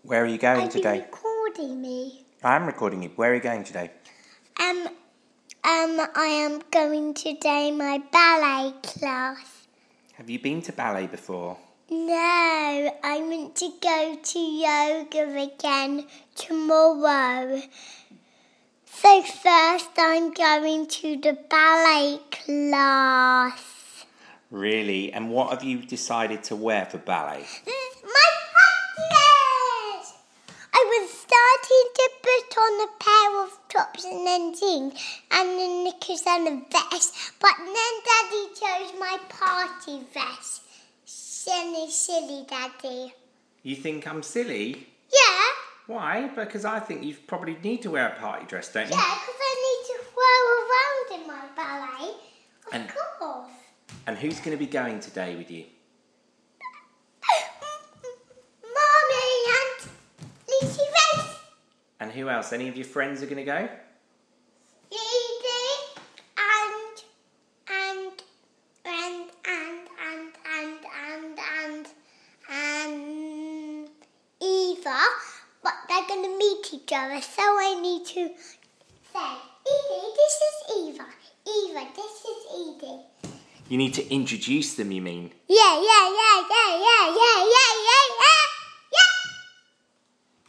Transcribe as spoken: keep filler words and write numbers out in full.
Where are you going Are today? you recording me? I'm recording you. Where are you going today? Um, um, I am going today my ballet class. Have you been to ballet before? No, I meant to go to yoga again tomorrow. So first I'm going to the ballet class. Really? And what have you decided to wear for ballet? My necklace! I was starting to put on a pair of tops and then jeans and the knickers and a vest, but then Daddy chose my party vest. Silly, silly Daddy. You think I'm silly? Yeah. Why? Because I think you probably need to wear a party dress, don't you? Yeah, because I need to whirl around in my ballet. Of And- course. And who's going to be going today with you? Mommy and Lucy Race. And who else? Any of your friends are going to go? Edie and and and and and and and and and Eva, but they're going to meet each other, so I need to say, Edie, this is Eva. Eva, this is Edie. You need to introduce them, you mean? Yeah, yeah, yeah, yeah, yeah, yeah, yeah, yeah,